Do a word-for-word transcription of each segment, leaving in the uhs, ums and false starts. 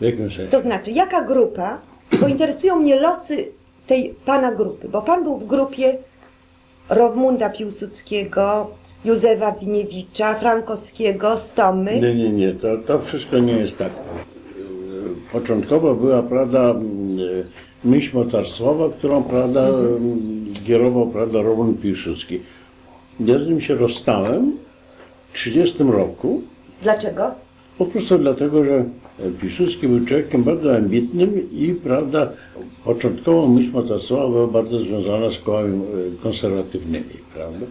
W jakim sensie? To znaczy, jaka grupa, bo interesują mnie losy tej pana grupy, bo pan był w grupie Rowmunda Piłsudskiego, Józefa Winiewicza, Frankowskiego, Stomy. Nie, nie, nie, to, to wszystko nie jest tak. Początkowo była, prawda, myśl mocarstwowa, którą, prawda, mhm. kierował, prawda, Rowmund Piłsudski. Ja z nim się rozstałem w trzydziestym roku. Dlaczego? Po prostu dlatego, że Piłsudski był człowiekiem bardzo ambitnym i, prawda, początkowo myśl mocarstwowa była bardzo związana z kołami konserwatywnymi, prawda.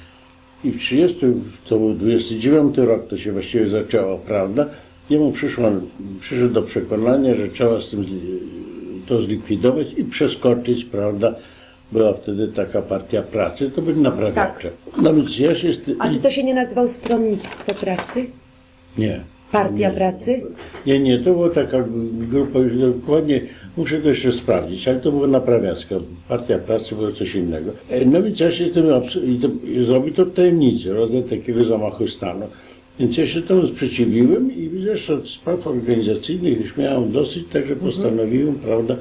I w trzydziestym, to był dwudziesty dziewiąty rok, to się właściwie zaczęło, prawda. Jemu przyszło, przyszedł do przekonania, że trzeba z tym to zlikwidować i przeskoczyć, prawda. Była wtedy taka partia pracy, to byli naprawiacze. Tak. No więc ja się... A czy to się nie nazywało Stronnictwo Pracy? Nie. Partia nie, Pracy? Nie, nie, to była taka grupa, już dokładnie, muszę to jeszcze sprawdzić, ale to była naprawiacka. Partia Pracy była coś innego. No więc ja się tym, i zrobił to w tajemnicy, rodzaj takiego zamachu stanu. Więc ja się temu sprzeciwiłem i zresztą od spraw organizacyjnych już miałem dosyć, także postanowiłem, mhm. prawda,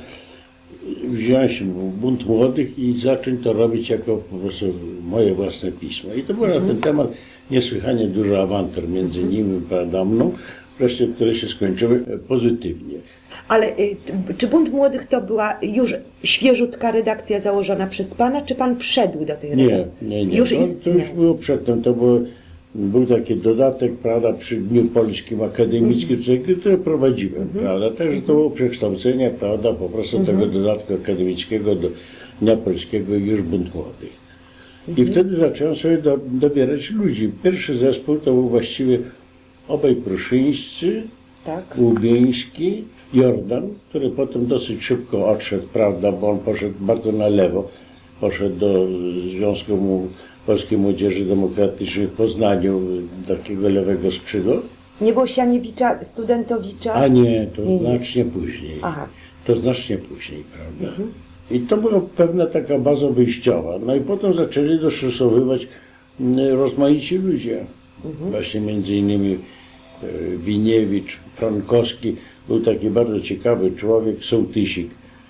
wziąć bunt młodych i zacząć to robić jako po prostu moje własne pismo. I to było mhm. na ten temat niesłychanie dużo awantur między mhm. nimi, prawda, mną, wreszcie, które się skończyły pozytywnie. Ale y, czy Bunt Młodych to była już świeżutka redakcja założona przez pana, czy pan wszedł do tej redakcji? Nie, nie, nie. Już no, istniał. To już było przedtem, to było, był taki dodatek, prawda, przy Dniu Polskim Akademickim, mm-hmm. który prowadziłem, mm-hmm. prawda, także to było przekształcenie, prawda, po prostu mm-hmm. tego dodatku akademickiego do Dnia Polskiego i już Bunt Młodych. Mm-hmm. I wtedy zacząłem sobie do, dobierać ludzi. Pierwszy zespół to był właściwie obaj Pruszyńscy, tak. Łubieński, Jordan, który potem dosyć szybko odszedł, prawda, bo on poszedł bardzo na lewo, poszedł do Związku Polskiej Młodzieży Demokratycznej w Poznaniu, takiego lewego skrzydła. Nie było Sianiewicza, Studentowicza? A nie, to nie, znacznie nie. później. Aha. To znacznie później, prawda. Mhm. I to była pewna taka baza wyjściowa. No i potem zaczęli dostosowywać rozmaici ludzie. Mhm. Właśnie między innymi Winiewicz, Frankowski, był taki bardzo ciekawy człowiek, sołtysik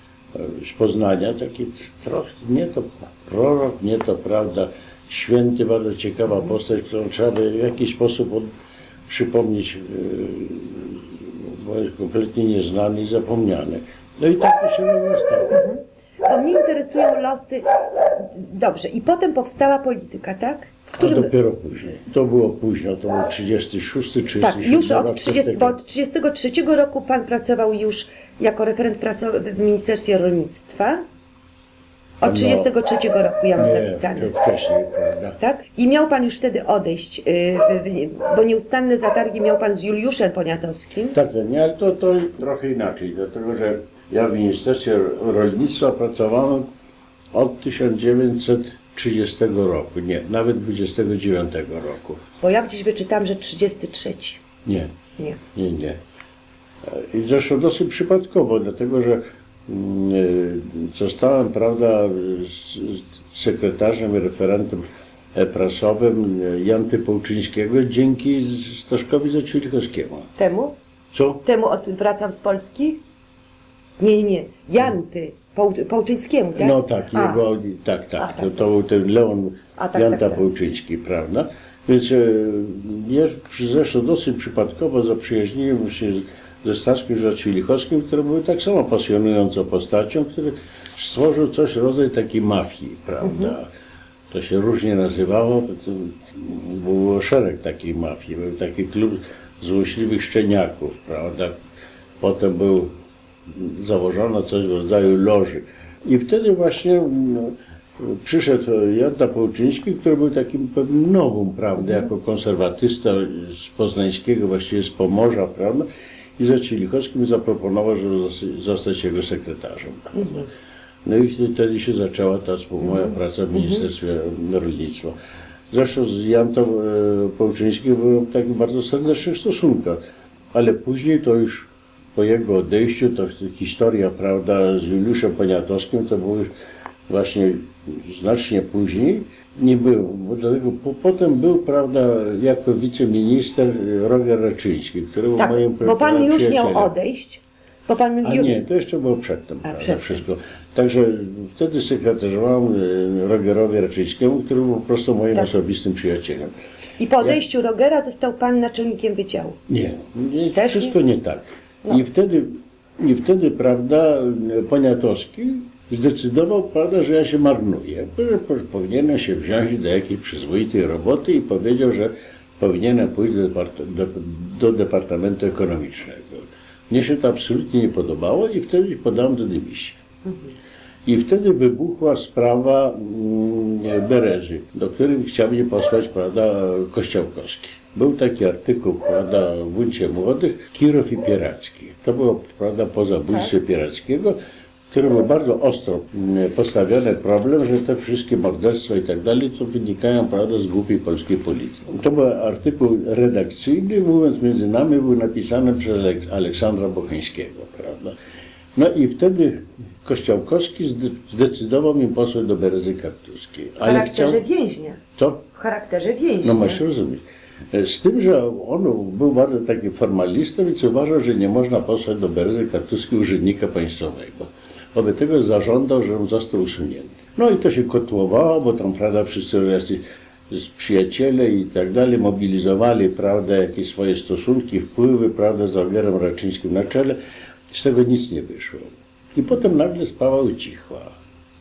z Poznania, taki trochę, nie to prorok, nie to, prawda, święty, bardzo ciekawa postać, którą trzeba by w jakiś sposób od, przypomnieć, bo jest kompletnie nieznany i zapomniany. No i tak to się stało. Mhm. Bo mnie interesują losy. Dobrze, i potem powstała polityka, tak? W którym... A dopiero później. To było późno, to był trzydziesty szósty, trzydziesty siódmy. Tak, już od trzydziestego, trzydziestego trzeciego roku pan pracował już jako referent prasowy w Ministerstwie Rolnictwa. Od trzydziestego trzeciego roku ja mam nie, zapisane. To wcześniej, prawda? Tak? I miał pan już wtedy odejść, yy, bo nieustanne zatargi miał pan z Juliuszem Poniatowskim. Tak, nie, ale to, to trochę inaczej, dlatego że ja w Ministerstwie Rolnictwa pracowałem od tysiąc dziewięćset trzydziestego roku, nie, nawet dwudziestego dziewiątego roku. Bo ja gdzieś wyczytałam, że trzydziesty trzeci. Nie, nie, nie, nie. I zresztą dosyć przypadkowo, dlatego że zostałem, prawda, sekretarzem i referentem prasowym Janty Połczyńskiego dzięki Staszkowi Zaćwiłkowskiemu. Temu? Co? Temu od, wracam z Polski? Nie, nie, nie. Janty Poł, Połczyńskiemu, tak? No tak, A. jego, tak, tak. A, tak, to, to był ten Leon A, tak, Janta tak, tak. Połczyński, prawda? Więc e, ja zresztą dosyć przypadkowo zaprzyjaźniłem się ze Staszkiem Zaćwiłkowskim, który był tak samo pasjonującą postacią, który stworzył coś rodzaj takiej mafii, prawda? Mhm. To się różnie nazywało, to było szereg takiej mafii. Był taki klub złośliwych szczeniaków, prawda? Potem był założono coś w rodzaju loży. I wtedy właśnie no, przyszedł Janta Połczyński, który był takim pewnym nowym, prawda, jako konserwatysta z poznańskiego, właściwie z Pomorza, prawda? I Zaćwiłkowski mi zaproponował, żeby zostać jego sekretarzem. Mhm. No i wtedy się zaczęła ta moja praca w Ministerstwie mhm. Rolnictwa. Zresztą z Jantą e, Połczyńskim byłem w takich bardzo serdecznych stosunkach, ale później to już po jego odejściu, to historia, prawda, z Juliuszem Poniatowskim, to było już właśnie znacznie później. Nie było, bo dlatego po, potem był, prawda, jako wiceminister Roger Raczyński, który był tak, moim bo pan już miał odejść, Bo pan A ju- nie, to jeszcze było przedtem, A, prawda, przedtem. wszystko. Także wtedy sekretarzowałem e, Rogerowi Raczyńskiemu, który był po prostu moim Tak. osobistym przyjacielem. I po odejściu Rogera został pan naczelnikiem wydziału. Nie, nie Też wszystko nie, tak. No. I wtedy, i wtedy, prawda, Poniatowski zdecydował, prawda, że ja się marnuję, że po- powinienem się wziąć do jakiejś przyzwoitej roboty i powiedział, że powinienem pójść do, depart- do, do Departamentu Ekonomicznego. Mnie się to absolutnie nie podobało i wtedy podałem do dymisji. I wtedy wybuchła sprawa mm, Berezy, do której chciał mnie posłać, prawda, Kościołkowski. Był taki artykuł, prawda, w Buncie Młodych, Kirów i Pieracki. To było, prawda, po zabójstwie Pierackiego, który był bardzo ostro mm, postawiony problem, że te wszystkie morderstwa i tak dalej, to wynikają, prawda, z głupiej polskiej polityki. To był artykuł redakcyjny, mówiąc między nami, był napisany przez Alek- Aleksandra Bocheńskiego, prawda. No i wtedy Kościołkowski zde- zdecydował mi posłać do Berezy Kartuskiej. W charakterze więźnia. Co? W charakterze więźnia. No masz rozumieć. Z tym, że on był bardzo taki formalistą, więc uważał, że nie można posłać do Berezy Kartuskiej urzędnika państwowego. Wobec tego zażądał, że on został usunięty. No i to się kotłowało, bo tam, prawda, wszyscy jacyś z przyjaciele i tak dalej mobilizowali, prawda, jakieś swoje stosunki, wpływy, prawda, z Rogerem Raczyńskim na czele. Z tego nic nie wyszło. I potem nagle sprawa ucichła.